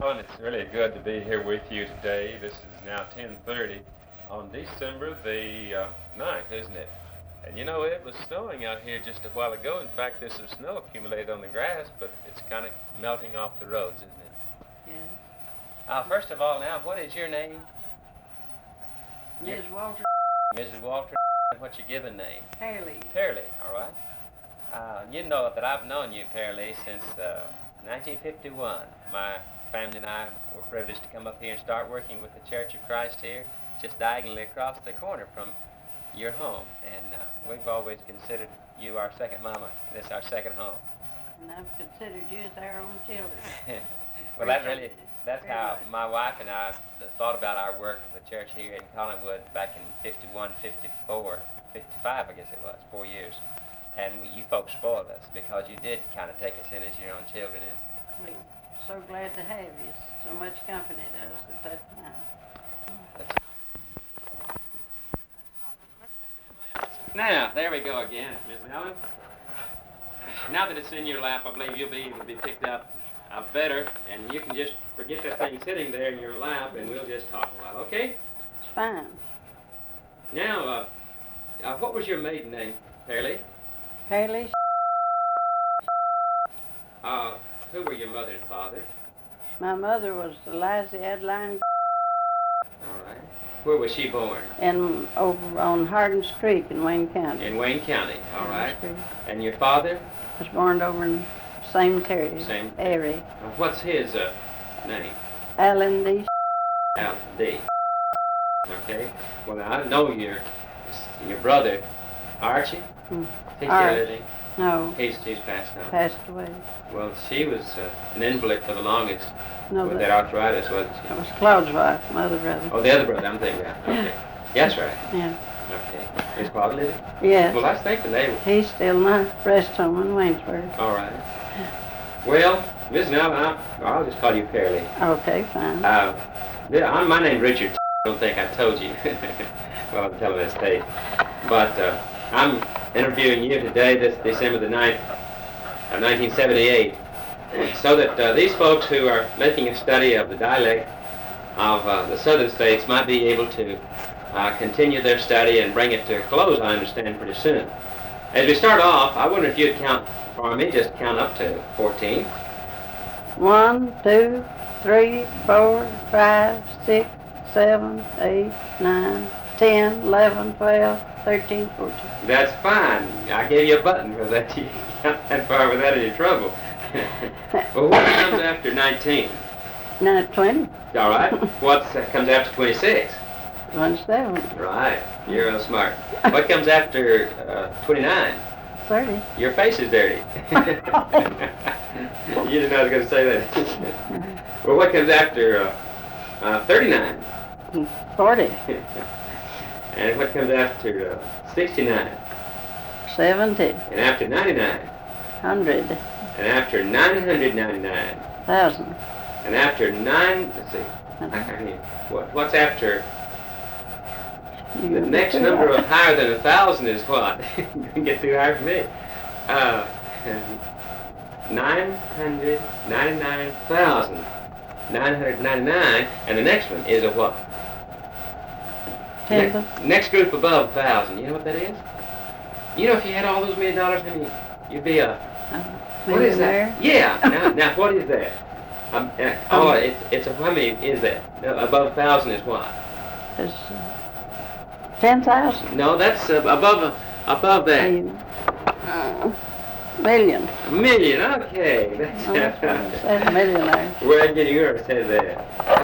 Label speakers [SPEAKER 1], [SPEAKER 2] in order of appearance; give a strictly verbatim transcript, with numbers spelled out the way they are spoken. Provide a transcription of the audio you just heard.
[SPEAKER 1] Colin, it's really good to be here with you today. This is now ten thirty on December the uh, ninth, isn't it? And you know, it was snowing out here just a while ago. In fact, there's some snow accumulated on the grass, but it's kind of melting off the roads, isn't it?
[SPEAKER 2] Yes.
[SPEAKER 1] Uh, first of all, now, what is your name?
[SPEAKER 2] Missus Walter
[SPEAKER 1] Missus Walter. And what's your given name?
[SPEAKER 2] Haley.
[SPEAKER 1] Pearlie, all right. Uh, you know that I've known you, Pearlie, since uh, nineteen fifty-one. My family and I were privileged to come up here and start working with the Church of Christ here, just diagonally across the corner from your home. And uh, we've always considered you our second mama. This is our second home.
[SPEAKER 2] And I've considered you as our own children.
[SPEAKER 1] Well, that really, that's how my wife and I thought about our work with the church here in Collingwood back in fifty-one, fifty-four, fifty-five, I guess it was, four years. And you folks spoiled us because you did kind of take us in as your own children. And
[SPEAKER 2] We're so glad to have you. So much company to us at that time.
[SPEAKER 1] Now, there we go again, Miss Ellen. Now that it's in your lap, I believe you'll be able to be picked up uh, better, and you can just forget that thing sitting there in your lap, and we'll just talk a while, okay?
[SPEAKER 2] It's fine.
[SPEAKER 1] Now, uh, uh, what was your maiden name, Pearlie?
[SPEAKER 2] Haley.
[SPEAKER 1] Uh, who were your mother and father?
[SPEAKER 2] My mother was Eliza Adeline
[SPEAKER 1] All right. Where was she born?
[SPEAKER 2] and over on Hardin's Creek in Wayne County.
[SPEAKER 1] In Wayne County, all right.
[SPEAKER 2] Hardin's Creek.
[SPEAKER 1] And your father?
[SPEAKER 2] Was born over in same territory.
[SPEAKER 1] Same.
[SPEAKER 2] area.
[SPEAKER 1] Uh, what's his uh, name?
[SPEAKER 2] Alan D.
[SPEAKER 1] Al D. Okay. Well, now, I know your your brother, Archie.
[SPEAKER 2] Hmm.
[SPEAKER 1] He's still
[SPEAKER 2] Arch.
[SPEAKER 1] living.
[SPEAKER 2] No,
[SPEAKER 1] He's he's passed on.
[SPEAKER 2] passed away.
[SPEAKER 1] Well, she was uh, an invalid for the longest
[SPEAKER 2] No,
[SPEAKER 1] with
[SPEAKER 2] that,
[SPEAKER 1] that arthritis, wasn't she?
[SPEAKER 2] that was Claude's wife, my other brother.
[SPEAKER 1] Oh, the other brother, I'm thinking of. Okay. That's right.
[SPEAKER 2] Yeah.
[SPEAKER 1] Okay. Is Claude living?
[SPEAKER 2] Yes.
[SPEAKER 1] Well, I think the neighbor.
[SPEAKER 2] He's still in my rest home in Waynesburg.
[SPEAKER 1] All right. Well, Miss Nell, I'll, I'll just call you Pearlie.
[SPEAKER 2] Okay, fine.
[SPEAKER 1] Uh, yeah, I'm, my name's Richard. I don't think I told you. Well, I'm telling that state. But uh, I'm interviewing you today, this December the ninth of nineteen seventy-eight, so that uh, these folks who are making a study of the dialect of uh, the southern states might be able to uh, continue their study and bring it to a close, I understand, pretty soon. As we start off, I wonder if you'd count for me, just count up to fourteen.
[SPEAKER 2] One, two, three, four, five, six, seven, eight, nine, ten, eleven, twelve, thirteen, fourteen.
[SPEAKER 1] That's fine. I gave you a button for that. You can count that far without any trouble. Well, what comes after nineteen?
[SPEAKER 2] Nine, twenty.
[SPEAKER 1] All right. What comes after twenty-six?
[SPEAKER 2] One, seven.
[SPEAKER 1] Right. You're real smart. What comes after uh, twenty-nine?
[SPEAKER 2] Thirty.
[SPEAKER 1] Your face is dirty. You didn't know I was going to say that. Well, what comes after uh, uh, thirty-nine?
[SPEAKER 2] Forty.
[SPEAKER 1] And what comes after uh, sixty-nine?
[SPEAKER 2] Seventy.
[SPEAKER 1] And after ninety-nine?
[SPEAKER 2] Hundred.
[SPEAKER 1] And after nine hundred ninety-nine?
[SPEAKER 2] Thousand.
[SPEAKER 1] And after nine, let's see, I can't hear. What, what's after, the next number of higher than a thousand is what? You can get too high for me. Uh, nine hundred ninety-nine thousand nine hundred ninety-nine, and the next one is a what?
[SPEAKER 2] Ten.
[SPEAKER 1] Ne- next group above a thousand, you know what that is? You know, if you had all those million dollars, I mean, you'd be a,
[SPEAKER 2] Uh,
[SPEAKER 1] what is
[SPEAKER 2] millionaire.
[SPEAKER 1] that? Yeah, now, now what is that? Um, uh, oh,
[SPEAKER 2] Um,
[SPEAKER 1] it's, it's a, how many is that? Uh, above a thousand is what?
[SPEAKER 2] It's uh, ten thousand.
[SPEAKER 1] No, that's uh, above, uh, above that.
[SPEAKER 2] Uh, million.
[SPEAKER 1] A million, okay.
[SPEAKER 2] Oh, that's what it says, millionaire.
[SPEAKER 1] Where did you says that?